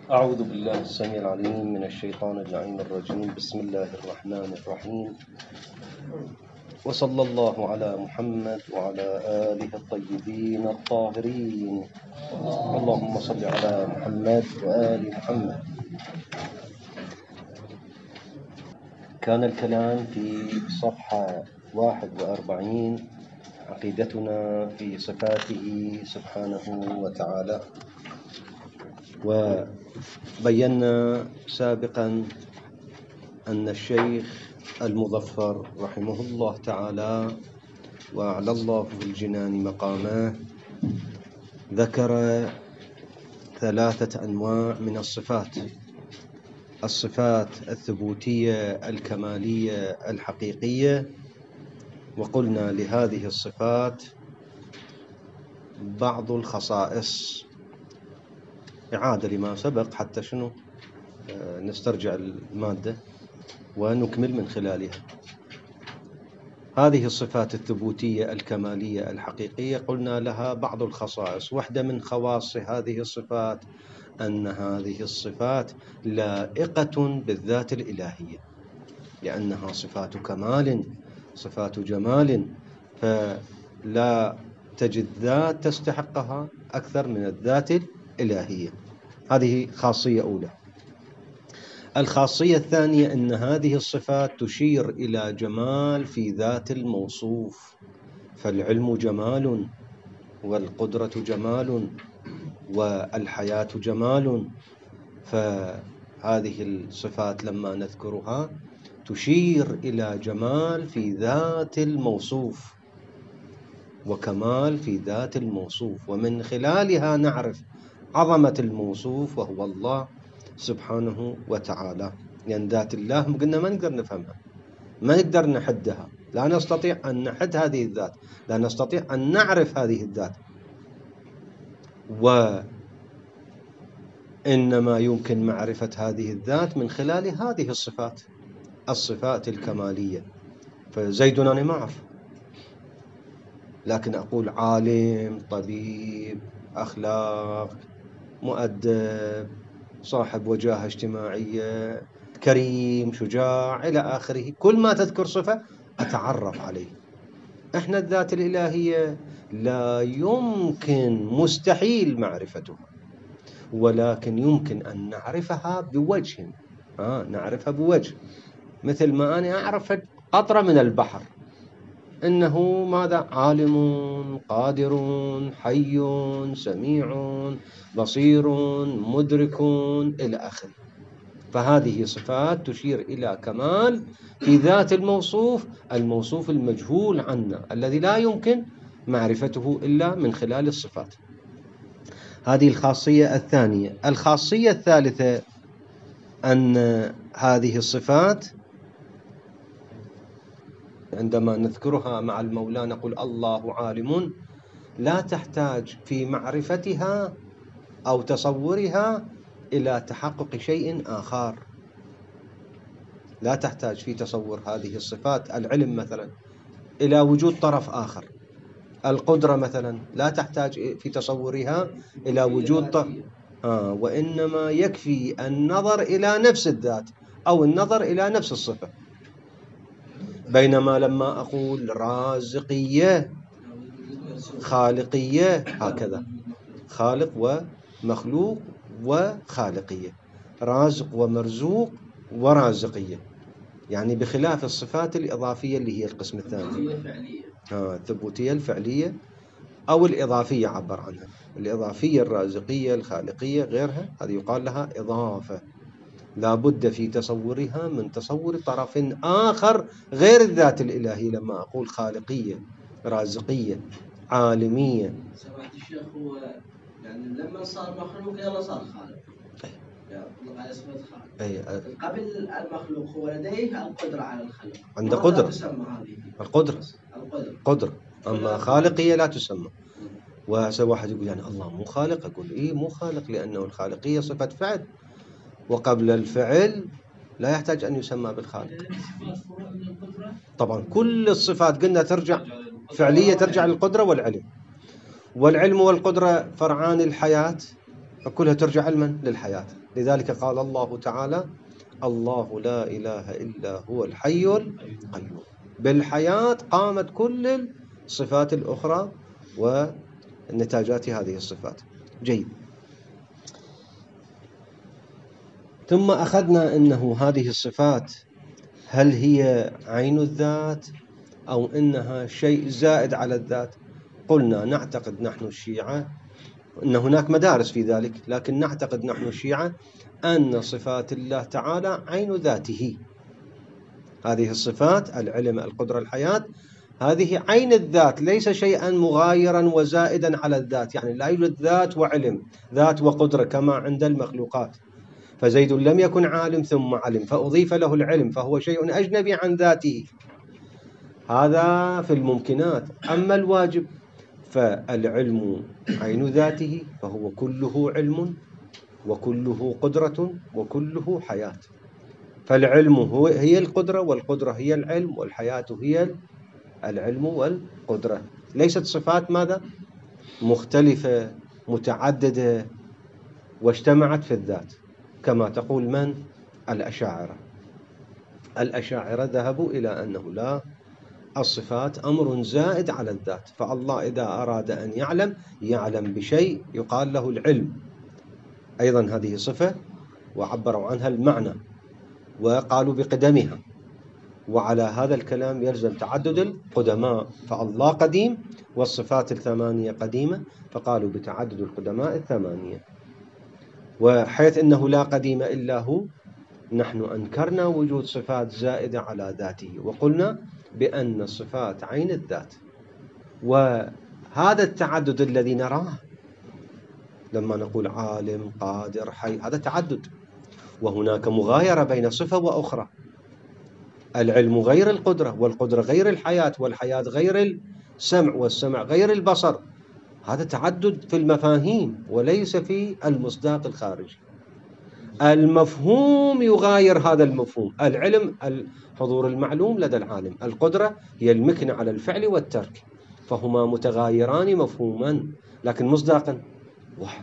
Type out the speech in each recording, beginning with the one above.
أعوذ بالله السميع العليم من الشيطان اللعين الرجيم. بسم الله الرحمن الرحيم، وصلى الله على محمد وعلى آله الطيبين الطاهرين. اللهم صل على محمد وآل محمد. كان الكلام في صفحة 41، عقيدتنا في صفاته سبحانه وتعالى. وبينا سابقا أن الشيخ المظفر رحمه الله تعالى وأعلى الله في الجنان مقامه ذكر 3 أنواع من الصفات: الصفات الثبوتية الكمالية الحقيقية. وقلنا لهذه الصفات بعض الخصائص، إعادة لما سبق حتى نسترجع المادة ونكمل من خلالها. هذه الصفات الثبوتية الكمالية الحقيقية قلنا لها بعض الخصائص. واحدة من خواص هذه الصفات أن هذه الصفات لائقة بالذات الإلهية، لأنها صفات كمال، صفات جمال، فلا تجد ذات تستحقها أكثر من الذات الإلهية. هذه خاصية أولى. الخاصية الثانية أن هذه الصفات تشير إلى جمال في ذات الموصوف، فالعلم جمال، والقدرة جمال، والحياة جمال. فهذه الصفات لما نذكرها تشير إلى جمال في ذات الموصوف وكمال في ذات الموصوف، ومن خلالها نعرف عظمة الموصوف وهو الله سبحانه وتعالى. لأن ذات الله قلنا ما نقدر نفهمها، ما نقدر نحدها، لا نستطيع أن نحد هذه الذات، لا نستطيع أن نعرف هذه الذات، وإنما يمكن معرفة هذه الذات من خلال هذه الصفات الكمالية. فزيد أنا ما أعرف، لكن أقول عالم، طبيب، أخلاق، مؤدب، صاحب وجاهة اجتماعية، كريم، شجاع، إلى آخره. كل ما تذكر صفة أتعرف عليه. إحنا الذات الإلهية لا يمكن، مستحيل معرفتها، ولكن يمكن أن نعرفها بوجه. نعرفها بوجه، مثل ما أنا أعرف قطرة من البحر إنه ماذا؟ عالم، قادر، حي، سميع، بصير، مدرك، إلى آخره. فهذه صفات تشير إلى كمال في ذات الموصوف المجهول عنا، الذي لا يمكن معرفته إلا من خلال الصفات. هذه الخاصية الثانية. الخاصية الثالثة أن هذه الصفات عندما نذكرها مع المولى نقول الله عالم، لا تحتاج في معرفتها أو تصورها إلى تحقق شيء آخر. لا تحتاج في تصور هذه الصفات، العلم مثلا، إلى وجود طرف آخر. القدرة مثلا لا تحتاج في تصورها إلى وجود طرف، وإنما يكفي النظر إلى نفس الذات أو النظر إلى نفس الصفة. بينما لما أقول رازقية، خالقية، هكذا خالق ومخلوق وخالقية، رازق ومرزوق ورازقية، يعني بخلاف الصفات الإضافية اللي هي القسم الثاني، الثبوتية الفعلية أو الإضافية عبر عنها. الإضافية الرازقية الخالقية غيرها، هذه يقال لها إضافة، لا بد في تصورها من تصور طرف آخر غير الذات الإلهية. لما أقول خالقية، رازقية، عالمية. سمعت الشيخ هو يعني لما صار مخلوق يلا صار خالق، يطلق على اسمه خالق. قبل المخلوق هو لديه القدرة على الخلق، عنده قدرة، تسمى هذه القدرة، أما خالقية لا تسمى. وهسه واحد يقول يعني الله مو خالق، أقول إيه مو خالق، لأنه الخالقية صفة فعل، وقبل الفعل لا يحتاج أن يسمى بالخالق. طبعا كل الصفات قلنا ترجع فعلية، ترجع للقدرة والعلم، والعلم والقدرة فرعان الحياة فكلها ترجع علما للحياة. لذلك قال الله تعالى: الله لا إله إلا هو الحي القيوم. بالحياة قامت كل الصفات الأخرى ونتاجات هذه الصفات. جيد. ثم أخذنا أنه هذه الصفات هل هي عين الذات أو إنها شيء زائد على الذات؟ قلنا نعتقد نحن الشيعة أن هناك مدارس في ذلك، لكن نعتقد نحن الشيعة أن صفات الله تعالى عين ذاته. هذه الصفات العلم، القدرة، الحياة، هذه عين الذات، ليس شيئا مغايرا وزائدا على الذات. يعني لا يوجد ذات وعلم، ذات وقدرة كما عند المخلوقات. فزيد لم يكن عالم ثم علم فأضيف له العلم، فهو شيء أجنبي عن ذاته. هذا في الممكنات. أما الواجب فالعلم عين ذاته، فهو كله علم وكله قدرة وكله حياة. فالعلم هي القدرة، والقدرة هي العلم، والحياة هي العلم والقدرة. ليست صفات ماذا؟ مختلفة متعددة واجتمعت في الذات كما تقول من؟ الأشاعرة. الأشاعرة ذهبوا إلى أنه لا، الصفات أمر زائد على الذات. فالله إذا أراد أن يعلم بشيء يقال له العلم، أيضا هذه صفة، وعبروا عنها المعنى وقالوا بقدمها. وعلى هذا الكلام يلزم تعدد القدماء، فالله قديم والصفات الثمانية قديمة، فقالوا بتعدد القدماء الثمانية. وحيث أنه لا قديم إلا هو، نحن أنكرنا وجود صفات زائدة على ذاته، وقلنا بأن الصفات عين الذات. وهذا التعدد الذي نراه لما نقول عالم، قادر، حي، هذا تعدد، وهناك مغايرة بين صفة وأخرى. العلم غير القدرة، والقدرة غير الحياة، والحياة غير السمع، والسمع غير البصر. هذا تعدد في المفاهيم وليس في المصداق الخارجي. المفهوم يغاير هذا المفهوم. العلم الحضور المعلوم لدى العالم، القدرة هي المكنة على الفعل والترك، فهما متغايران مفهوما لكن مصداقا واحد.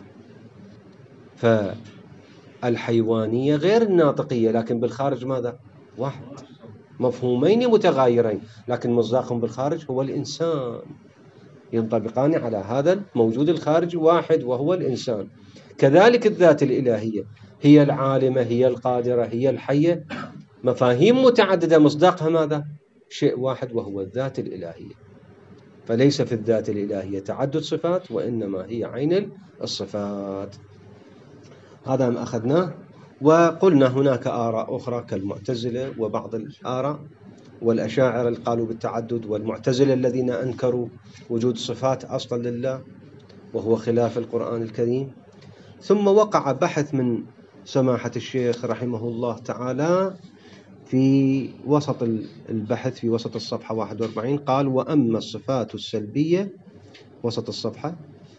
فالحيوانية غير الناطقية لكن بالخارج ماذا؟ واحد. مفهومين متغايرين لكن مصداقهم بالخارج هو الإنسان، ينطبقان على هذا الموجود الخارجي واحد وهو الإنسان. كذلك الذات الإلهية هي العالمة، هي القادرة، هي الحية، مفاهيم متعددة مصداقها ماذا؟ شيء واحد وهو الذات الإلهية. فليس في الذات الإلهية تعدد صفات، وإنما هي عين الصفات. هذا ما أخذناه. وقلنا هناك آراء أخرى كالمعتزلة وبعض الآراء والأشاعرة اللي قالوا بالتعدد، والمعتزلة الذين أنكروا وجود صفات أصلا لله وهو خلاف القرآن الكريم. ثم وقع بحث من سماحة الشيخ رحمه الله تعالى في وسط البحث، في وسط الصفحة 41، قال: وأما الصفات السلبية، وسط الصفحة،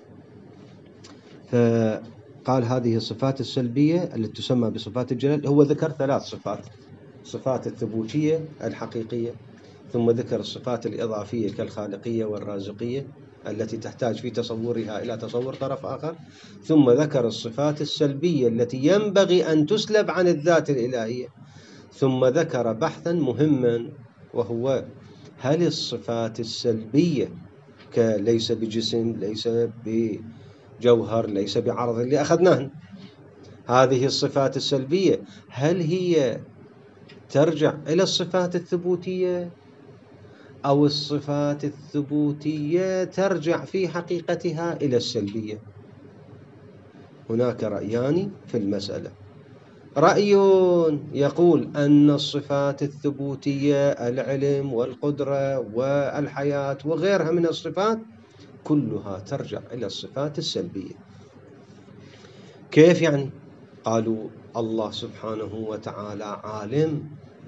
فقال هذه الصفات السلبية التي تسمى بصفات الجلال. هو ذكر 3 صفات: صفات الثبوتية الحقيقية، ثم ذكر الصفات الإضافية كالخالقية والرازقية التي تحتاج في تصورها إلى تصور طرف آخر، ثم ذكر الصفات السلبية التي ينبغي أن تسلب عن الذات الإلهية، ثم ذكر بحثا مهما وهو: هل الصفات السلبية ليس بجسم، ليس بجوهر، ليس بعرض اللي أخذناه، هذه الصفات السلبية هل هي ترجع إلى الصفات الثبوتية أو الصفات الثبوتية ترجع في حقيقتها إلى السلبية؟ هناك رأيان في المسألة. رأي يقول أن الصفات الثبوتية، العلم والقدرة والحياة وغيرها من الصفات، كلها ترجع إلى الصفات السلبية. كيف يعني؟ قالوا: الله سبحانه وتعالى عالم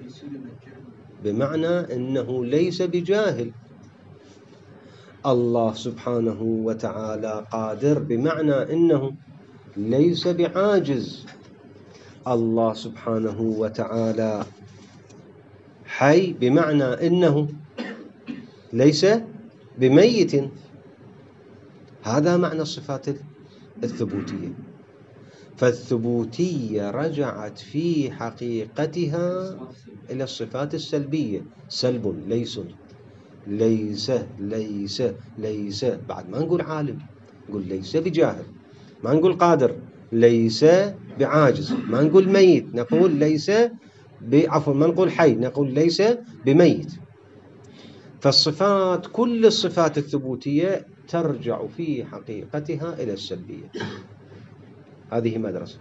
بمعنى أنه ليس بجاهل، الله سبحانه وتعالى قادر بمعنى أنه ليس بعاجز، الله سبحانه وتعالى حي بمعنى أنه ليس بميت. هذا معنى الصفات الثبوتية. فالثبوتية رجعت في حقيقتها إلى الصفات السلبية. سلب، ليس، ليس ليس ليس. بعد ما نقول عالم، نقول ليس بجاهل. ما نقول قادر، ليس بعاجز. ما نقول ميت، نقول ليس عفوا ما نقول حي، نقول ليس بميت. فالصفات، كل الصفات الثبوتية ترجع في حقيقتها إلى السلبية. هذه مدرسة.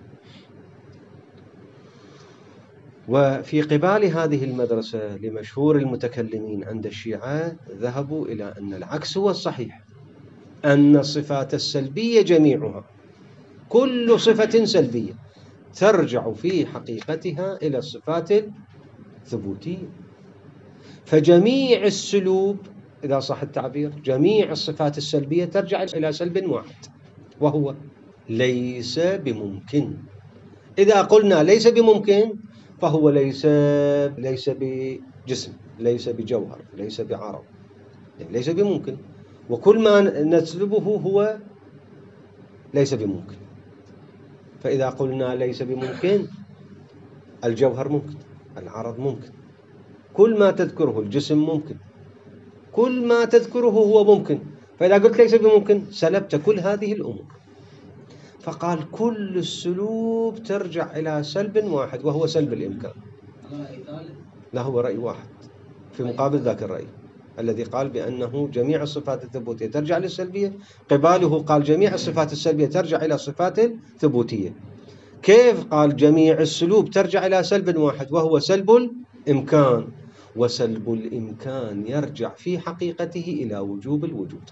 وفي قبال هذه المدرسة لمشهور المتكلمين عند الشيعة ذهبوا إلى أن العكس هو الصحيح، أن الصفات السلبية جميعها، كل صفة سلبية ترجع في حقيقتها إلى الصفات الثبوتية. فجميع السلوب، إذا صح التعبير، جميع الصفات السلبية ترجع إلى سلب واحد، وهو ليس بممكن. إذا قلنا ليس بممكن فهو ليس بجسم، ليس بجوهر، ليس بعرض، ليس بممكن. وكل ما نسلبه هو ليس بممكن. فإذا قلنا ليس بممكن، الجوهر ممكن، العرض ممكن، كل ما تذكره، الجسم ممكن، كل ما تذكره هو ممكن. فإذا قلت ليس بممكن سلبت كل هذه الأمور. فقال كل السلوب ترجع إلى سلب واحد، وهو سلب الإمكان. لا، هو رأي واحد في مقابل ذاك الرأي الذي قال بأنه جميع الصفات الثبوتية ترجع للسلبية. قباله قال جميع الصفات السلبية ترجع إلى الصفات الثبوتية. كيف؟ قال جميع السلوب ترجع إلى سلب واحد، وهو سلب الإمكان. وسلب الإمكان يرجع في حقيقته إلى وجوب الوجود.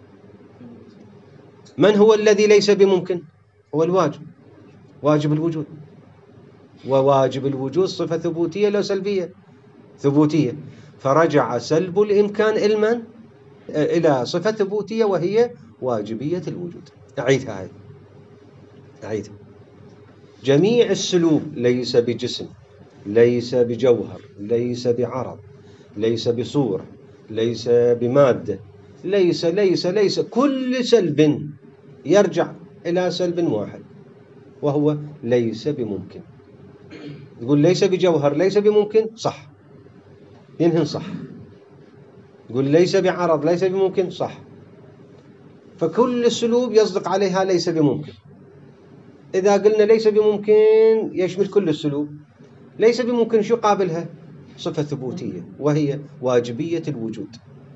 من هو الذي ليس بممكن؟ هو الواجب، واجب الوجود. وواجب الوجود صفة ثبوتية لو سلبية؟ ثبوتية. فرجع سلب الإمكان إلى صفة ثبوتية وهي واجبية الوجود. أعيدها. جميع السلوب ليس بجسم، ليس بجوهر، ليس بعرض، ليس بصورة، ليس بمادة، ليس كل سلب يرجع إلى سلب واحد، وهو ليس بممكن. تقول ليس بجوهر، ليس بممكن، صح، ينهن صح. تقول ليس بعرض، ليس بممكن، صح. فكل السلوب يصدق عليها ليس بممكن. إذا قلنا ليس بممكن يشمل كل السلوب. ليس بممكن شو قابلها؟ صفة ثبوتية وهي واجبية الوجود.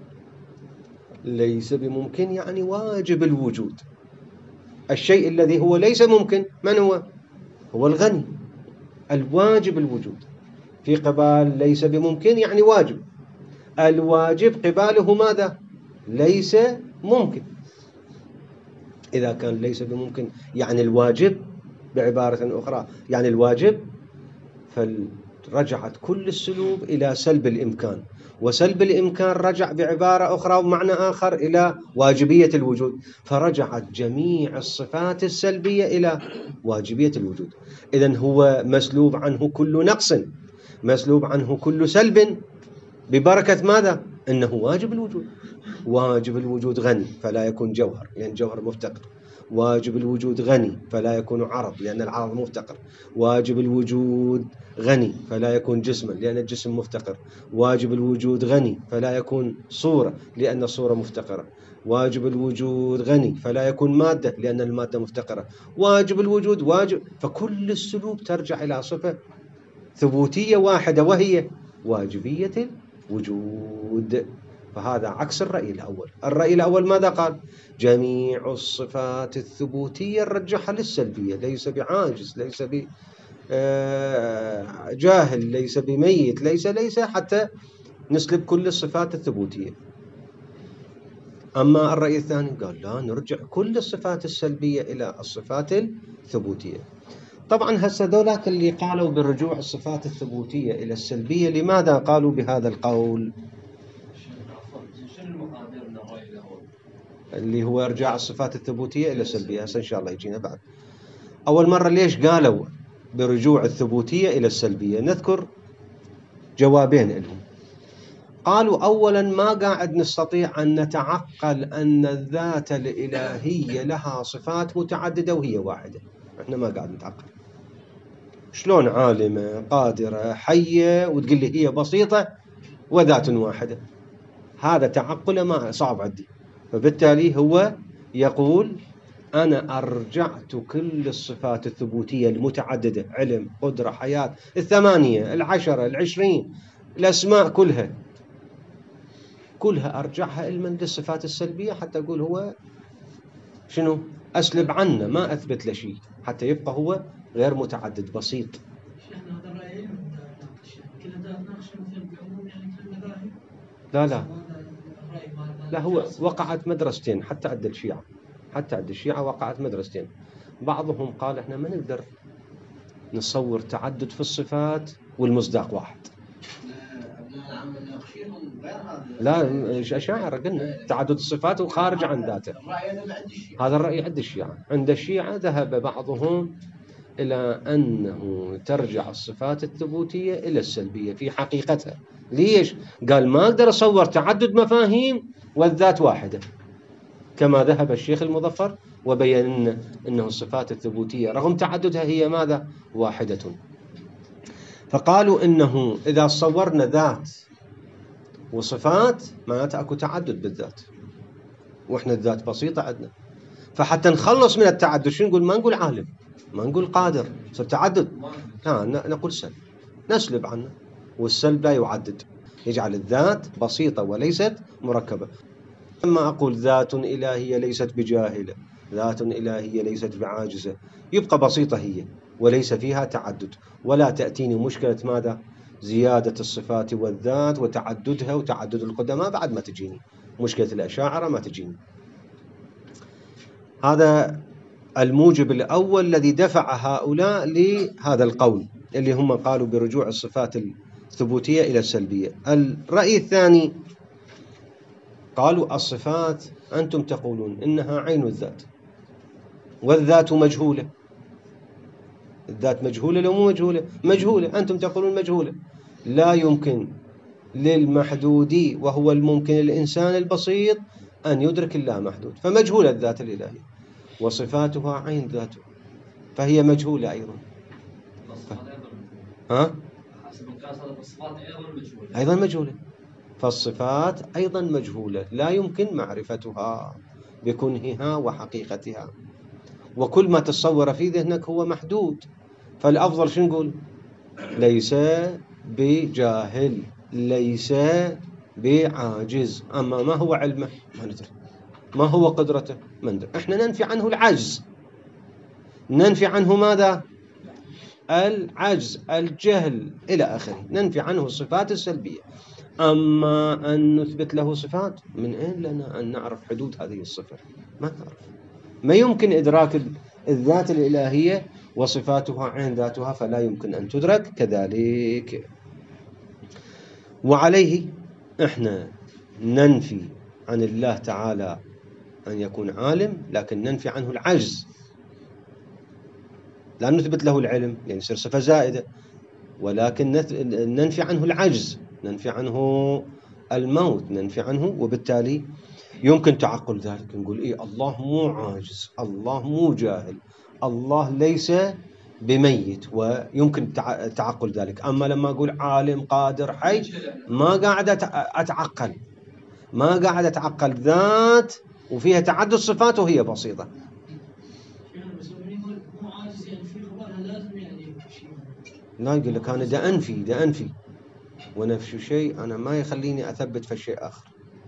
ليس بممكن يعني واجب الوجود. الشيء الذي هو ليس ممكن من هو؟ هو الغني، الواجب الوجود. في قبال ليس بممكن يعني واجب. الواجب قباله ماذا؟ ليس ممكن. إذا كان ليس بممكن يعني الواجب، بعبارة أخرى يعني الواجب، فرجعت كل السلوب إلى سلب الإمكان، وسلب الإمكان رجع بعبارة أخرى ومعنى آخر إلى واجبية الوجود. فرجعت جميع الصفات السلبية إلى واجبية الوجود. إذن هو مسلوب عنه كل نقص، مسلوب عنه كل سلب، ببركة ماذا؟ إنه واجب الوجود. واجب الوجود غني فلا يكون جوهر لأن جوهر مفتقر. واجب الوجود غني فلا يكون عرض لأن العرض مفتقر. واجب الوجود غني فلا يكون جسما لأن الجسم مفتقر. واجب الوجود غني فلا يكون صورة لأن الصورة مفتقرة. واجب الوجود غني فلا يكون مادة لأن المادة مفتقرة. واجب الوجود واجب. فكل السلوب ترجع إلى صفة ثبوتية واحدة وهي واجبية الوجود. فهذا عكس الرأي الأول. الرأي الأول ماذا قال؟ جميع الصفات الثبوتية نرجعها للسلبية، ليس بعاجز، ليس بجاهل، ليس بميت، ليس حتى نسلب كل الصفات الثبوتية. أما الرأي الثاني قال لا، نرجع كل الصفات السلبية إلى الصفات الثبوتية. طبعا هسه ذولاك اللي قالوا برجوع الصفات الثبوتية إلى السلبية لماذا قالوا بهذا القول؟ اللي هو إرجاع الصفات الثبوتية إلى السلبية. هسه إن شاء الله يجينا بعد. أول مرة ليش قالوا برجوع الثبوتية إلى السلبية؟ نذكر جوابين لهم. قالوا أولا ما قاعد نستطيع أن نتعقل أن الذات الإلهية لها صفات متعددة وهي واحدة. إحنا ما قاعد نتعقل. شلون عالمة قادرة حية وتقول لي هي بسيطة وذات واحدة؟ هذا تعقل ما صعب عندي. فبالتالي هو يقول أنا أرجعت كل الصفات الثبوتية المتعددة، علم، قدرة، حياة، 8، 10، 20، الأسماء كلها أرجعها علما للصفات السلبية، حتى أقول هو شنو؟ أسلب عنه، ما أثبت له شيء، حتى يبقى هو غير متعدد، بسيط. لا هو وقعت مدرستين حتى عند الشيعة، وقعت مدرستين. بعضهم قال احنا ما نقدر نصور تعدد في الصفات والمصداق واحد. لا الأشاعرة قلنا تعدد الصفات وخارج عن ذاته. هذا الرأي عند الشيعة. عند الشيعة ذهب بعضهم إلى أنه ترجع الصفات الثبوتية إلى السلبية في حقيقتها. ليش؟ قال ما أقدر أصور تعدد مفاهيم والذات واحدة، كما ذهب الشيخ المظفر وبين أنه الصفات الثبوتية رغم تعددها هي ماذا؟ واحدة. فقالوا إنه إذا صورنا ذات وصفات معناته أكو تعدد بالذات، وإحنا الذات بسيطة عندنا. فحتى نخلص من التعدد شو نقول؟ ما نقول عالم، ما نقول قادر، صار تعدد. نقول سلب، نسلب عنه، والسلب لا يعدد، يجعل الذات بسيطة وليست مركبة. لما أقول ذات إلهية ليست بجاهلة، ذات إلهية ليست بعاجزة، يبقى بسيطة هي وليس فيها تعدد، ولا تأتيني مشكلة ماذا؟ زيادة الصفات والذات وتعددها وتعدد القدماء، بعد ما تجيني مشكلة الأشاعرة، ما تجيني. هذا الموجب الأول الذي دفع هؤلاء لهذا القول، اللي هم قالوا برجوع الصفات الثبوتية إلى السلبية. الرأي الثاني قالوا الصفات أنتم تقولون إنها عين الذات، والذات مجهولة. الذات مجهولة لو مو مجهولة؟ مجهولة. أنتم تقولون مجهولة. لا يمكن للمحدود وهو الممكن الإنسان البسيط أن يدرك اللامحدود، فمجهولة الذات الإلهية، وصفاتها عين ذاته، فهي مجهولة أيضا. أيضا مجهولة. فالصفات أيضا مجهولة، لا يمكن معرفتها بكنهها وحقيقتها، وكل ما تصور في ذهنك هو محدود. فالأفضل شو نقول؟ ليس بجاهل، ليس بعاجز. أما ما هو علمه؟ ما ندري. ما هو قدرته؟ ما ندري. إحنا ننفي عنه العجز، ننفي عنه ماذا؟ العجز، الجهل، إلى آخره. ننفي عنه الصفات السلبية. أما أن نثبت له صفات، من أين لنا أن نعرف حدود هذه الصفة؟ ما نعرف. ما يمكن إدراك الذات الإلهية وصفاتها عين ذاتها، فلا يمكن أن تدرك كذلك. وعليه إحنا ننفي عن الله تعالى أن يكون عالم، لكن ننفي عنه العجز. لا نثبت له العلم يعني يصير صفة زائدة، ولكن ننفي عنه العجز، ننفي عنه الموت، ننفي عنه. وبالتالي يمكن تعقل ذلك، نقول إيه الله مو عاجز، الله مو جاهل، الله ليس بميت، ويمكن تعقل ذلك. أما لما أقول عالم قادر حي، ما قاعد أتعقل، ما قاعد أتعقل ذات وفيها تعدد صفات وهي بسيطة. لا يقول لك أنا دا أنفي ونفس شيء أنا ما يخليني أثبت في شيء آخر.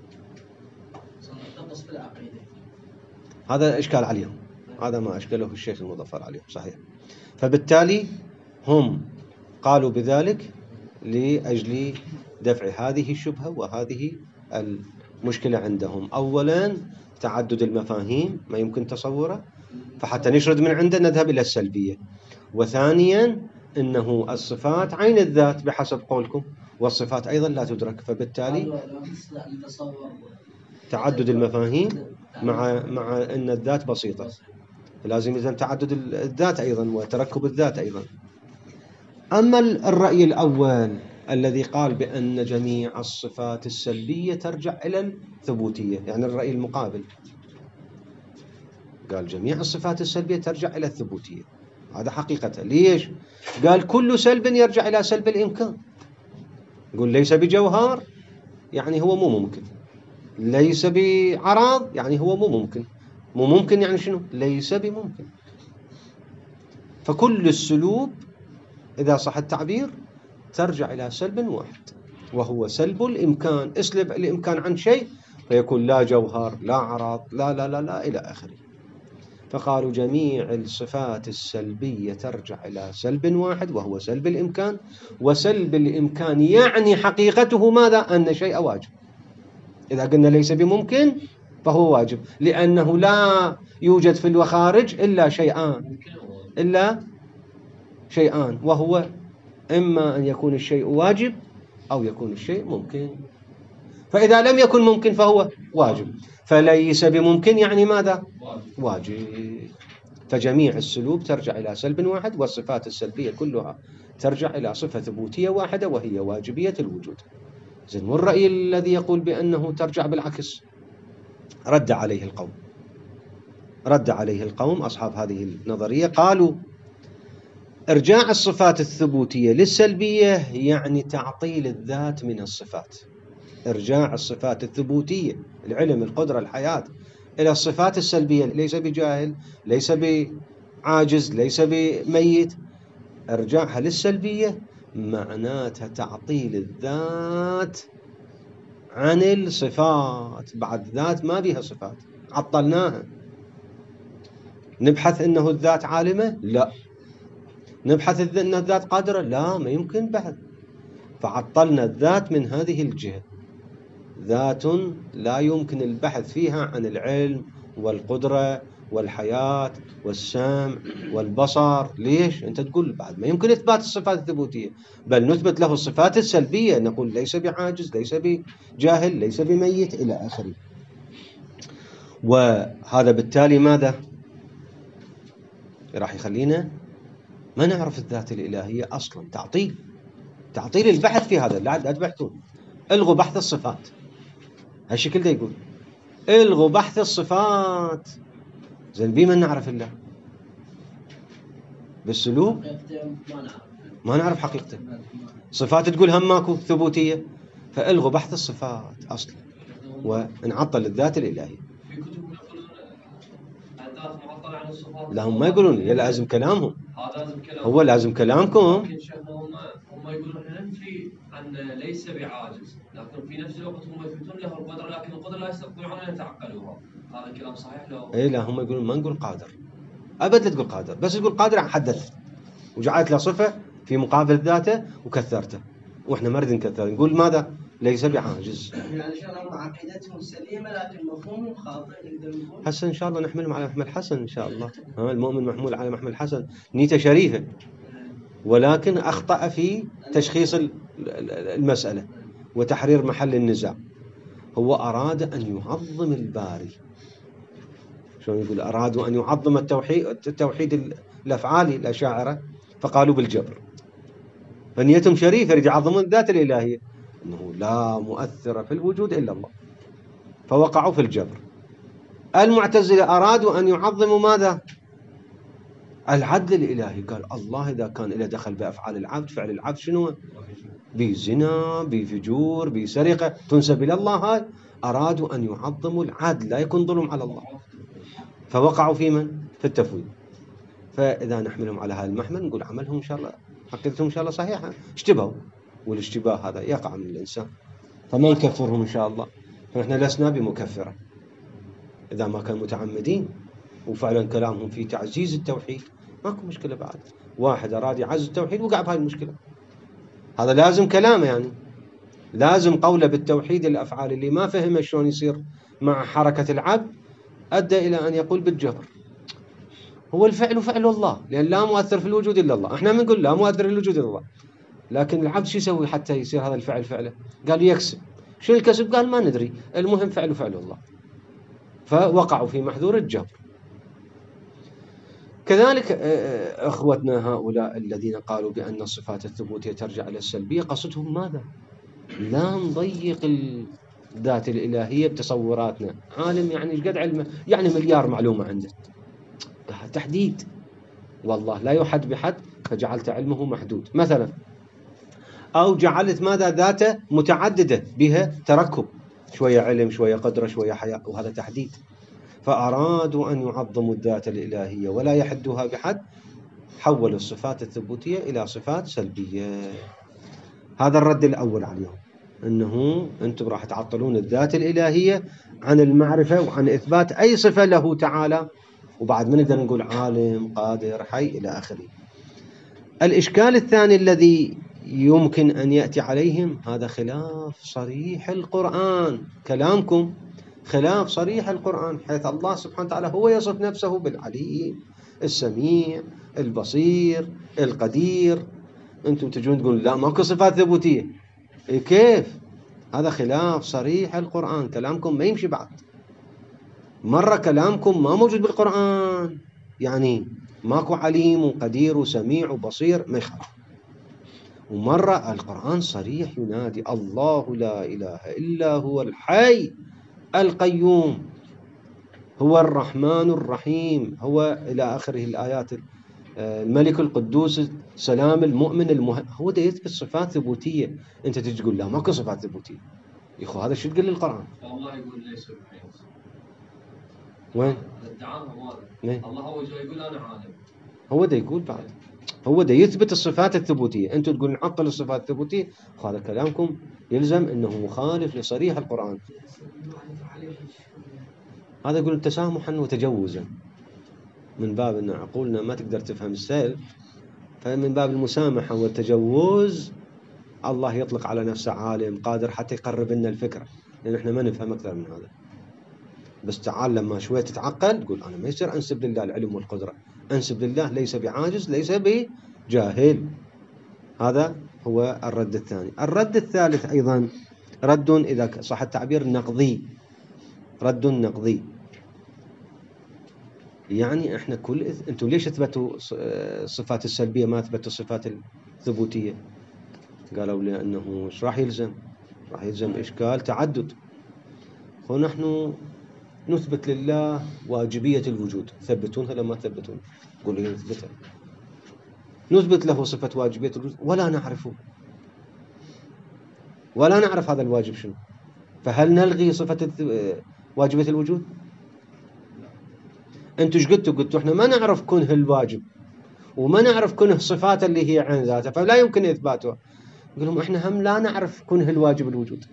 هذا إشكال عليهم، هذا ما أشكله الشيخ المظفر عليهم، صحيح. فبالتالي هم قالوا بذلك لأجل دفع هذه الشبهة وهذه المشكلة عندهم. أولا تعدد المفاهيم ما يمكن تصوره، فحتى نشرد من عنده نذهب إلى السلبية. وثانيا إنه الصفات عين الذات بحسب قولكم، والصفات أيضا لا تدرك، فبالتالي تعدد المفاهيم مع أن الذات بسيطة، لازم يلزم تعدد الذات أيضا وتركب الذات أيضا. أما الرأي الأول الذي قال بأن جميع الصفات السلبية ترجع إلى الثبوتية، يعني الرأي المقابل قال جميع الصفات السلبية ترجع إلى الثبوتية، هذا حقيقته. ليش؟ قال كل سلب يرجع إلى سلب الإمكان. يقول ليس بجوهر يعني هو مو ممكن، ليس بعراض يعني هو مو ممكن، مو ممكن يعني شنو؟ ليس بممكن. فكل السلوب إذا صح التعبير ترجع إلى سلب واحد وهو سلب الإمكان. اسلب الإمكان عن شيء فيكون لا جوهر لا عراض لا لا لا لا إلى آخره. فقالوا جميع الصفات السلبية ترجع إلى سلب واحد وهو سلب الإمكان. وسلب الإمكان يعني حقيقته ماذا؟ أن شيء واجب. إذا قلنا ليس بممكن فهو واجب، لأنه لا يوجد في الخارج إلا شيئان وهو إما أن يكون الشيء واجب أو يكون الشيء ممكن. فإذا لم يكن ممكن فهو واجب، فليس بممكن يعني ماذا؟ واجب. فجميع السلوب ترجع إلى سلب واحد، والصفات السلبية كلها ترجع إلى صفة ثبوتية واحدة وهي واجبية الوجود. زين، والرأي الذي يقول بأنه ترجع بالعكس رد عليه القوم أصحاب هذه النظرية. قالوا إرجاع الصفات الثبوتية للسلبية يعني تعطيل الذات من الصفات. إرجاع الصفات الثبوتية، العلم القدرة الحياة، إلى الصفات السلبية، ليس بجاهل ليس بعاجز ليس بميت، إرجاعها للسلبية معناتها تعطيل الذات عن الصفات. بعد ذات ما بها صفات، عطلناها. نبحث إنه الذات عالمة؟ لا. نبحث إن الذات قادرة؟ لا، ما يمكن بحث. فعطلنا الذات من هذه الجهة. ذات لا يمكن البحث فيها عن العلم والقدرة والحياة والسمع والبصر. ليش؟ أنت تقول بعد ما يمكن إثبات الصفات الثبوتية، بل نثبت له الصفات السلبية، نقول ليس بعاجز ليس بجاهل ليس بميت إلى آخره. وهذا بالتالي ماذا؟ راح يخلينا ما نعرف الذات الإلهية أصلا. تعطيل البحث في هذا. لا تبحثون، الغوا بحث الصفات. هالشكل ده يقول الغوا بحث الصفات. زين، بما نعرف الله بالسلوك ما نعرف حقيقته. صفات تقول هم ماكو ثبوتية، فالغوا بحث الصفات أصلا ونعطل الذات الإلهية. في كتب يقولون الذات معطلة عن الصفات. لا، هم ما يقولون، لازم كلامهم. هو لازم كلامكم. هم يقولون احنا ننفي أن ليس بعاجز، لكن في نفس الوقت هم يثبتون له القدرة، لكن القدرة لا يستطيعون أن يتعقلوها. هذا الكلام صحيح له؟ إيه، لا، هم يقولون ما نقول قادر أبد. لا تقول قادر، بس تقول قادر حدث وجعلت له صفة في مقابل ذاته وكثرته، وإحنا ما نريد نكثر. نقول ماذا؟ ليس بعاجز. يعني شاء الله عقيدتهم سليمة لكن مفهومهم خاطئ. هسه إن شاء الله نحملهم على محمل حسن إن شاء الله. المؤمن محمول على محمل حسن، نيته شريفة، ولكن أخطأ في تشخيص المسألة وتحرير محل النزاع. هو أراد أن يعظم الباري. شلون يقول؟ أرادوا أن يعظم التوحيد الأفعالي الأشاعرة فقالوا بالجبر. فنيتهم شريفة، يريد يعظمون الذات الإلهية، أنه لا مؤثر في الوجود إلا الله، فوقعوا في الجبر. المعتزلة أرادوا أن يعظموا ماذا؟ العدل الإلهي. قال الله إذا كان له دخل بأفعال العبد، فعل العبد شنو؟ بزنا بفجور بسرقة تنسب إلى الله. هاي أرادوا أن يعظموا العدل، لا يكون ظلم على الله، فوقعوا في من؟ في التفويض. فإذا نحملهم على هذا المحمل نقول عملهم إن شاء الله، عقيدتهم إن شاء الله صحيحة. اشتبهوا، والاشتباه هذا يقع من الإنسان، فما نكفرهم إن شاء الله. فإحنا لسنا بمكفرة إذا ما كانوا متعمدين وفعلا كلامهم في تعزيز التوحيد، ماكو مشكلة. بعد واحد أراد يعزز التوحيد وقع بهاي المشكلة، هذا لازم كلامه، يعني لازم قوله بالتوحيد الأفعال. اللي ما فهم شلون يصير مع حركة العبد أدى إلى أن يقول بالجبر. هو الفعل فعل الله، لأن لا مؤثر في الوجود إلا الله. احنا بنقول لا مؤثر في الوجود إلا الله، لكن العبد شو يسوي حتى يصير هذا الفعل فعله؟ قال يكسب. شو الكسب؟ قال ما ندري، المهم فعل الله. فوقعوا في محذور الجبر. كذلك أخوتنا هؤلاء الذين قالوا بأن الصفات الثبوتية ترجع إلى السلبية، قصدهم ماذا؟ لا نضيق الذات الإلهية بتصوراتنا. عالم يعني ايش قد علمه؟ يعني مليار معلومة عنده. تحديد، والله لا يحد بحد فجعلت علمه محدود مثلا، أو جعلت ماذا ذاته متعددة بها تركب، شوية علم شوية قدرة شوية حياة، وهذا تحديد. فأرادوا أن يعظموا الذات الإلهية ولا يحدوها بحد، حولوا الصفات الثبوتية إلى صفات سلبية. هذا الرد الأول عليهم، أنه أنتم راح تعطلون الذات الإلهية عن المعرفة وعن إثبات أي صفة له تعالى، وبعد ما نقدر نقول عالم قادر حي إلى آخره. الإشكال الثاني الذي يمكن أن يأتي عليهم، هذا خلاف صريح القرآن، كلامكم خلاف صريح القرآن، حيث الله سبحانه وتعالى هو يصف نفسه بالعليم السميع البصير القدير، أنتم تجون تقولون لا ماكو صفات ثبوتية. كيف؟ هذا خلاف صريح القرآن، كلامكم ما يمشي بعد. مرة كلامكم ما موجود بالقرآن، يعني ماكو عليم وقدير وسميع وبصير ما يخالف، ومرة القرآن صريح ينادي الله لا إله إلا هو الحي القيوم، هو الرحمن الرحيم، هو إلى آخره الآيات، الملك القدوس السلام المؤمن هو ده يثبت صفات ثبوتية. أنت تجي تقول لا ماكو صفات ثبوتية، يا أخو هذا شو تقول للقرآن؟ الله يقول ليس بحي. وين؟ ادعاهم هذا. الله هو جاي يقول أنا عالم. هو ده يقول بعد، هو ده يثبت الصفات الثبوتية، أنتم تقول نعطل الصفات الثبوتية، هذا كلامكم يلزم أنه مخالف لصريح القرآن. هذا يقول تسامحا وتجوزا، من باب أن عقولنا ما تقدر تفهم السائل، فمن باب المسامحة والتجوز الله يطلق على نفسه عالم قادر حتى يقرب لنا الفكرة، لأن احنا ما نفهم أكثر من هذا. بس تعال لما شوية تتعقل تقول أنا ما يصير أنسب لله العلم والقدرة، أنسب لله ليس بعاجز ليس بجاهل. هذا هو الرد الثاني. الرد الثالث أيضا رد إذا صح التعبير نقضي، رد نقضي، يعني احنا انتم ليش اثبتوا الصفات السلبية ما اثبتوا الصفات الثبوتية؟ قالوا لأنه ايش راح يلزم؟ راح يلزم إشكال تعدد. ونحن نثبت لله واجبية الوجود، ثبتونها لما تثبتون، قولوا لي نثبتها. نثبت له صفة واجبية الوجود ولا نعرفه، ولا نعرف هذا الواجب شنو، فهل نلغي صفة واجبية الوجود؟ أنتوا ايش قلتوا احنا ما نعرف كنه الواجب وما نعرف كنه صفات اللي هي عين ذاته فلا يمكن إثباتها. يقول لهم احنا هم لا نعرف كنه الواجب الوجود،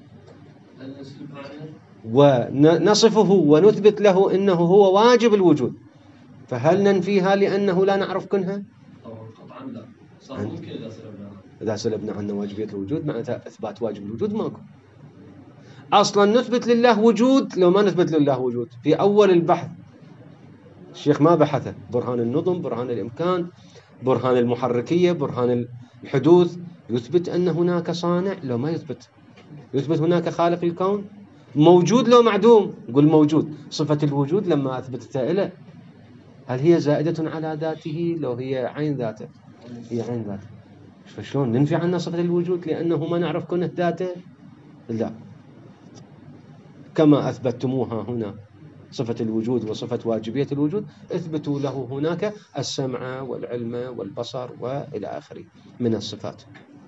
ونصفه ونثبت له انه هو واجب الوجود، فهل ننفيها لانه لا نعرف كنها؟ قطعا لا. صار ممكن اذا سلبنا عنه واجبية الوجود معناته اثبات واجب الوجود ماكو. اصلا نثبت لله وجود لو ما نثبت لله وجود. في اول البحث الشيخ ما بحثه، برهان النظم، برهان الامكان، برهان المحركية، برهان الحدوث، يثبت ان هناك صانع لو ما يثبت، يثبت هناك خالق الكون، موجود لو معدوم، يقول موجود. صفة الوجود لما أثبتتها إله هل هي زائدة على ذاته لو هي عين ذاته؟ هي عين ذاته، فشلون ننفي عنه صفة الوجود لأنه ما نعرف كنه ذاته؟ لا، كما أثبتموها هنا صفة الوجود وصفة واجبية الوجود، اثبتوا له هناك السمع والعلم والبصر وإلى آخره من الصفات.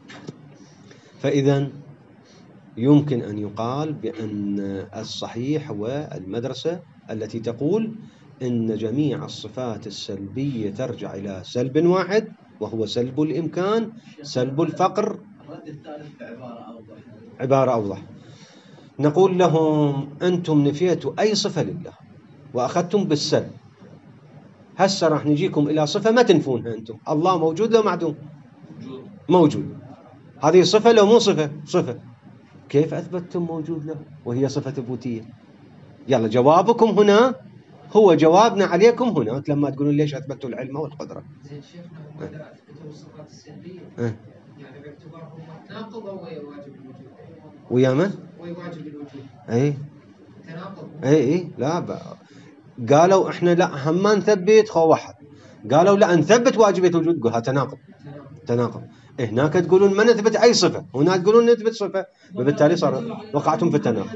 فإذا يمكن أن يقال بأن الصحيح هو المدرسة التي تقول إن جميع الصفات السلبية ترجع إلى سلب واحد وهو سلب الإمكان، سلب الفقر. الرد الثالث بعبارة أوضح. عبارة أوضح، نقول لهم أنتم نفيتوا أي صفة لله وأخذتم بالسلب، هسه راح نجيكم إلى صفة ما تنفونها أنتم. الله موجود لو معدوم؟ موجود. هذه صفة لو مو صفة؟ صفة. كيف أثبتتم موجود له وهي صفة ثبوتية؟ يلا جوابكم هنا هو جوابنا عليكم هناك لما تقولون ليش أثبتوا العلم والقدرة. زين شيخنا إذا أثبتوا الصفات السلبية يعني باعتبارهم تناقض ويا واجب الوجود. ويا من؟ ويا واجب الوجود. أي تناقض. أي لا قالوا إحنا لا هم ما نثبت خو واحد، قالوا لا نثبت واجبية الوجود، قولها تناقض. تناقض. هناك تقولون ما نثبت أي صفة، هنا تقولون نثبت صفة، وبالتالي صار وقعتم في التناقض.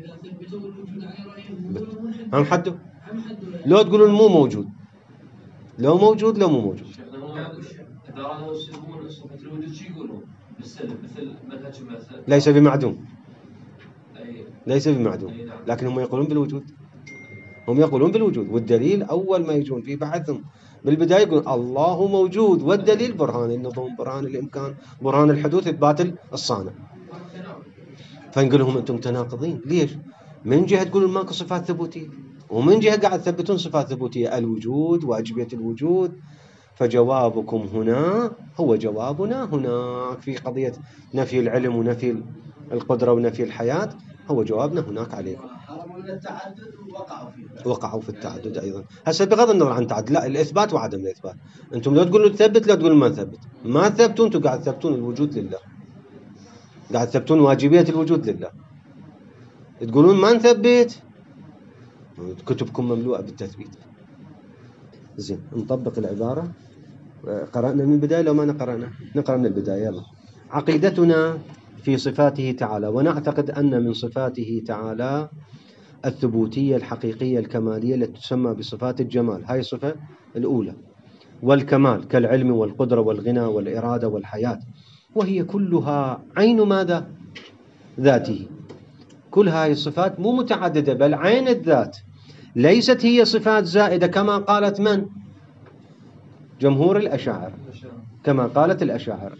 هم حدوا. لو تقولون مو موجود لو موجود لو مو موجود. إذا رأوا يسلمون صفة الوجود شو يقولون؟ بالسلب مثل منهج مثلا. ليس بمعدوم. ليس بمعدوم. لكن هم يقولون بالوجود. هم يقولون بالوجود، والدليل أول ما يجون في بحثهم بالبداية يقول الله موجود، والدليل برهان النظم، برهان الإمكان، برهان الحدوث، إثبات الصانع. فنقول لهم أنتم متناقضين. ليش؟ من جهة تقولون ماكو صفات ثبوتية، ومن جهة قاعد تثبتون صفات ثبوتية، الوجود، واجبية الوجود. فجوابكم هنا هو جوابنا هناك في قضية نفي العلم ونفي القدرة ونفي الحياة، هو جوابنا هناك عليكم. حرموا التعدد وقعوا في التعدد أيضا. هسه بغض النظر عن التعدد، لا، الإثبات وعدم الإثبات. أنتم لو تقولوا تثبت، لا تقولوا ما نثبت. ما تثبتون، أنتم قاعد تثبتون الوجود لله، قاعد تثبتون واجبية الوجود لله. تقولون ما نثبت، كتبكم مملوءة بالتثبيت. زين، نطبق العبارة. قرأنا من البداية لو ما نقرأنا؟ نقرأ من البداية. يلا. عقيدتنا في صفاته تعالى، ونعتقد أن من صفاته تعالى الثبوتية الحقيقية الكمالية التي تسمى بصفات الجمال، هاي الصفة الأولى، والكمال كالعلم والقدرة والغنى والإرادة والحياة، وهي كلها عين ماذا؟ ذاته. كل هاي الصفات مو متعددة بل عين الذات، ليست هي صفات زائدة كما قالت من؟ جمهور الأشاعرة. كما قالت الأشاعرة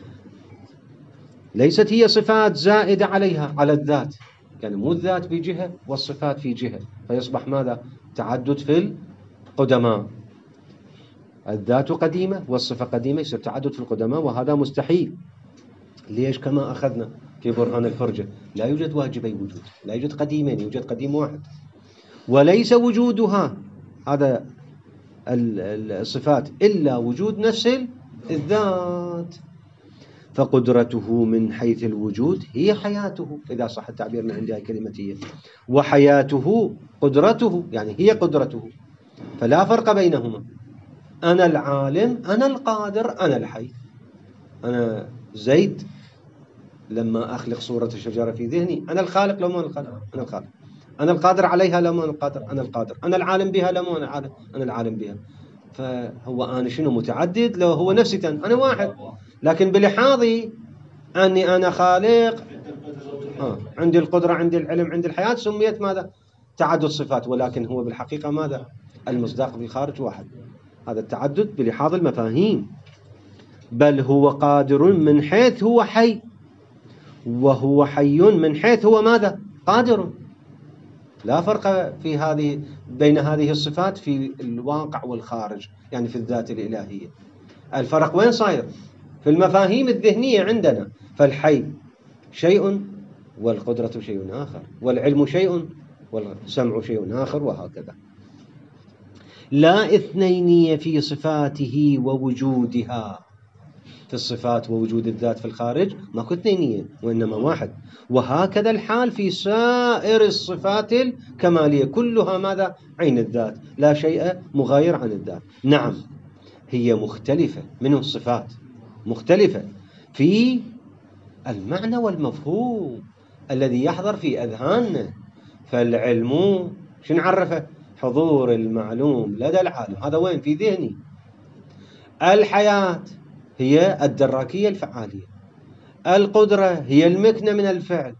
ليست هي صفات زائدة عليها، على الذات، يعني مو الذات في جهة والصفات في جهة، فيصبح ماذا؟ تعدد في القدماء. الذات قديمة والصفة قديمة، يصير تعدد في القدماء، وهذا مستحيل. ليش؟ كما أخذنا في برهان الفرجة، لا يوجد واجبي وجود، لا يوجد قديمين، يوجد قديم واحد. وليس وجودها هذا الصفات إلا وجود نفس الذات. فقدرته من حيث الوجود هي حياته، إذا صح التعبير من عندها كلمتية، وحياته قدرته، يعني هي قدرته، فلا فرق بينهما. أنا العالم، أنا القادر، أنا الحي. أنا زيد لما أخلق صورة الشجرة في ذهني، أنا الخالق لو ما الخالق، أنا الخالق. أنا القادر عليها لو ما القادر، أنا القادر. أنا العالم بها لو ما العالم، أنا العالم بها. فهو أنا شنو متعدد؟ لو هو نفسي أنا واحد، لكن بلحاظي أني أنا خالق، عندي القدرة، عندي العلم، عندي الحياة، سميت ماذا؟ تعدد صفات، ولكن هو بالحقيقة ماذا؟ المصداق في الخارج واحد. هذا التعدد بلحاظ المفاهيم. بل هو قادر من حيث هو حي، وهو حي من حيث هو ماذا؟ قادر. لا فرق في هذه بين هذه الصفات في الواقع والخارج، يعني في الذات الإلهية. الفرق وين صاير؟ في المفاهيم الذهنية عندنا. فالحي شيء والقدرة شيء آخر، والعلم شيء والسمع شيء آخر، وهكذا. لا اثنينية في صفاته ووجودها. في الصفات ووجود الذات في الخارج ماكو اثنينية، وإنما واحد. وهكذا الحال في سائر الصفات الكمالية، كلها ماذا؟ عين الذات، لا شيء مغاير عن الذات. نعم، هي مختلفة، منه الصفات مختلفة في المعنى والمفهوم الذي يحضر في أذهاننا. فالعلم شنو عرفه؟ حضور المعلوم لدى العالم، هذا وين؟ في ذهني. الحياة هي الدراكية الفعالية، القدرة هي المكنة من الفعل.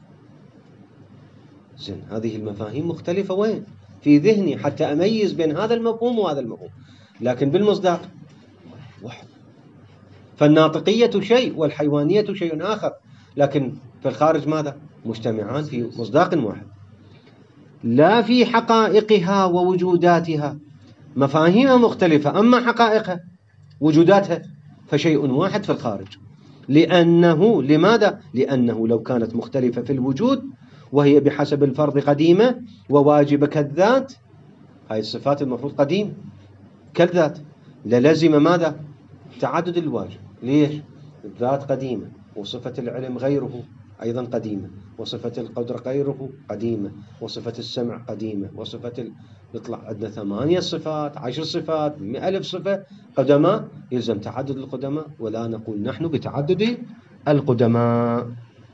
زين، هذه المفاهيم مختلفة وين؟ في ذهني، حتى أميز بين هذا المفهوم وهذا المفهوم، لكن بالمصداق واحد. فالناطقية شيء والحيوانية شيء آخر، لكن في الخارج ماذا؟ مجتمعان في مصداق واحد. لا في حقائقها ووجوداتها، مفاهيمها مختلفة، أما حقائقها وجوداتها فشيء واحد في الخارج. لأنه لماذا؟ لأنه لو كانت مختلفة في الوجود وهي بحسب الفرض قديمة وواجبة كالذات، هاي الصفات المفروض قديم كالذات، للزم ماذا؟ تعدد الواجب. ليش؟ الذات قديمة، وصفة العلم غيره أيضا قديمة، وصفة القدرة غيره قديمة، وصفة السمع قديمة، وصفة يطلع عندنا 8 صفات، 10 صفات، 100,000 صفة قدماء، يلزم تعدد القدماء، ولا نقول نحن بتعدد القدماء.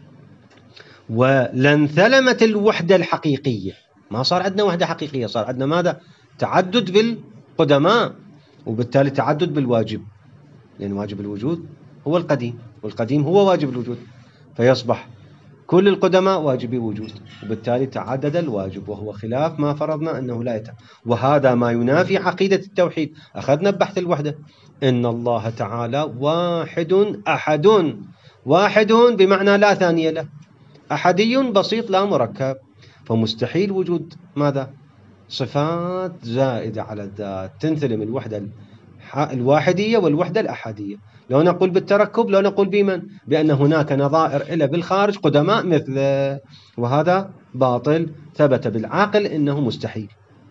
ولانثلمت الوحدة الحقيقية، ما صار عندنا وحدة حقيقية، صار عندنا ماذا؟ تعدد بالقدماء. وبالتالي تعدد بالواجب، لأن واجب الوجود هو القديم، والقديم هو واجب الوجود، فيصبح كل القدماء واجبي وجود، وبالتالي تعدد الواجب، وهو خلاف ما فرضنا أنه لا يتم. وهذا ما ينافي عقيدة التوحيد. أخذنا ببحث الوحدة، إن الله تعالى واحد أحد، واحد بمعنى لا ثانية له، أحدي بسيط لا مركب، فمستحيل وجود ماذا؟ صفات زائدة على الذات تنثلم الوحدة الواحدية والوحدة الأحدية. لو نقول بالتركب، لو نقول بمن؟ بأن هناك نظائر إلى بالخارج قدماء مثله، وهذا باطل، ثبت بالعقل إنه مستحيل.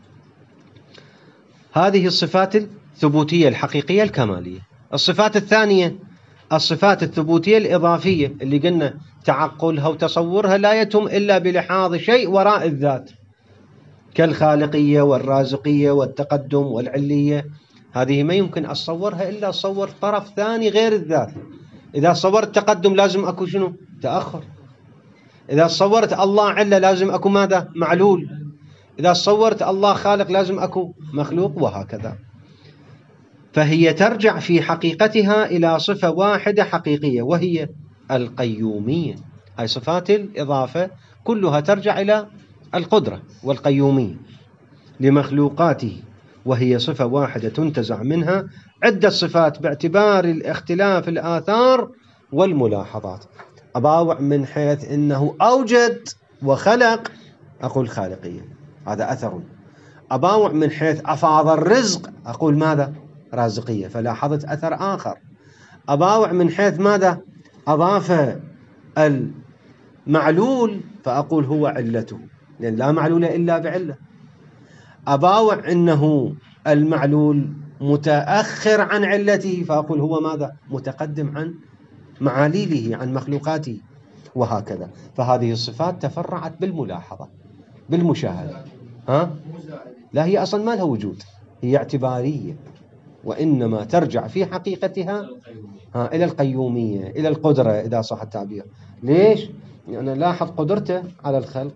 هذه الصفات الثبوتية الحقيقية الكمالية. الصفات الثانية الصفات الثبوتية الإضافية اللي قلنا تعقلها وتصورها لا يتم إلا بلحاظ شيء وراء الذات، كالخالقية والرازقية والتقدم والعلية. هذه ما يمكن أصورها إلا أصور طرف ثاني غير الذات. إذا صورت تقدم لازم أكو شنو؟ تأخر. إذا صورت الله علة لازم أكو ماذا؟ معلول. إذا صورت الله خالق لازم أكو مخلوق، وهكذا. فهي ترجع في حقيقتها إلى صفة واحدة حقيقية، وهي القيومية. هاي صفات الإضافة كلها ترجع إلى القدرة والقيومية لمخلوقاته، وهي صفة واحدة تنتزع منها عدة صفات باعتبار الاختلاف الآثار والملاحظات. أباوع من حيث أنه أوجد وخلق أقول خالقية، هذا أثر. أباوع من حيث أفاض الرزق أقول ماذا؟ رازقية، فلاحظت أثر آخر. أباوع من حيث ماذا؟ أضاف المعلول فأقول هو علته، لأن لا معلول إلا بعلة. أباوع أنه المعلول متأخر عن علته فأقول هو ماذا؟ متقدم عن معاليله، عن مخلوقاته، وهكذا. فهذه الصفات تفرعت بالملاحظة بالمشاهدة. لا، هي أصلا ما لها وجود، هي اعتبارية، وإنما ترجع في حقيقتها إلى القيومية، إلى القدرة إذا صح التعبير. ليش؟ لأن يعني لاحظ قدرته على الخلق،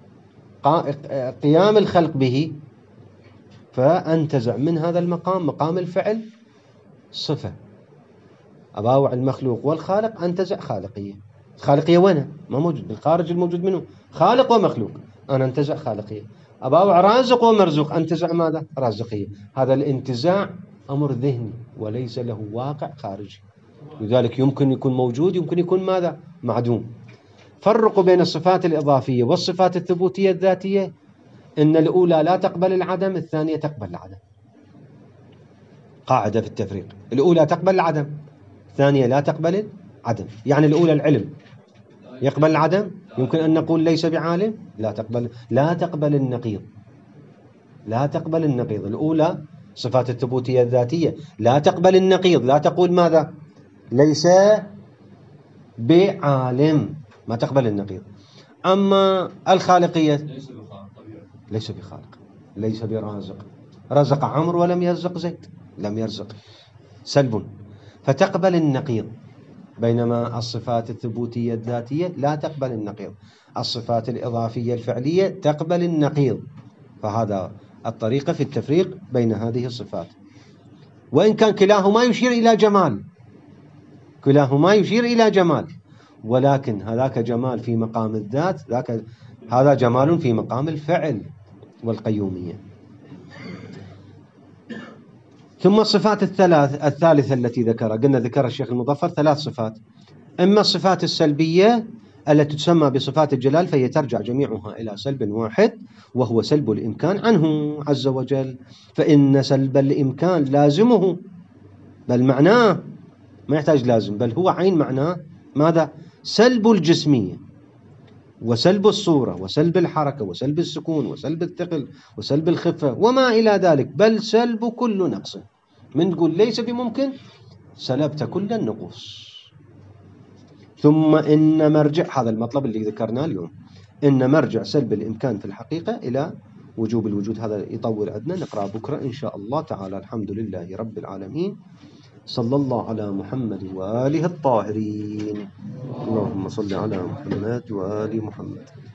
قيام الخلق به، فأنتزع من هذا المقام، مقام الفعل، صفة. أباوع المخلوق والخالق أنتزع خالقية. الخالقية وين؟ ما موجود بالخارج، الموجود منه خالق ومخلوق، أنا أنتزع خالقية. أباوع رازق ومرزوق أنتزع ماذا؟ رازقية. هذا الانتزاع أمر ذهني وليس له واقع خارجي، لذلك يمكن يكون موجود، يمكن يكون ماذا؟ معدوم. فرقوا بين الصفات الإضافية والصفات الثبوتية الذاتية، إن الأولى لا تقبل العدم، الثانية تقبل العدم. قاعدة في التفريق، الأولى تقبل العدم، الثانية لا تقبل العدم. يعني الأولى العلم يقبل العدم، يمكن أن نقول ليس بعالم، لا تقبل النقيض، لا تقبل النقيض. الأولى صفات الثبوتية الذاتية لا تقبل النقيض، لا تقول ماذا؟ ليس بعالم، ما تقبل النقيض. أما الخالقية ليس بخالق، ليس برازق، رزق عمرو ولم يرزق زيد، لم يرزق، سلب، فتقبل النقيض. بينما الصفات الثبوتية الذاتية لا تقبل النقيض، الصفات الإضافية الفعلية تقبل النقيض. فهذا الطريقة في التفريق بين هذه الصفات، وإن كان كلاهما يشير إلى جمال، كلاهما يشير إلى جمال، ولكن هذاك جمال في مقام الذات، هذا جمال في مقام الفعل والقيومية. ثم الصفات الثالثة التي ذكر الشيخ المظفر 3 صفات. إما الصفات السلبية التي تسمى بصفات الجلال، فهي ترجع جميعها إلى سلب واحد، وهو سلب الإمكان عنه عز وجل، فإن سلب الإمكان لازمه، بل معناه ما يحتاج لازم، بل هو عين معناه ماذا؟ سلب الجسمية وسلب الصورة وسلب الحركة وسلب السكون وسلب الثقل وسلب الخفة وما إلى ذلك، بل سلب كل نقص. من تقول ليس بممكن سلبت كل النقوص. ثم إن مرجع، هذا المطلب اللي ذكرناه اليوم، إن مرجع سلب الإمكان في الحقيقة إلى وجوب الوجود. هذا يطول عندنا، نقرأ بكرة إن شاء الله تعالى. الحمد لله رب العالمين، صلى الله على محمد وآله الطاهرين. اللهم صل على محمد وآل محمد.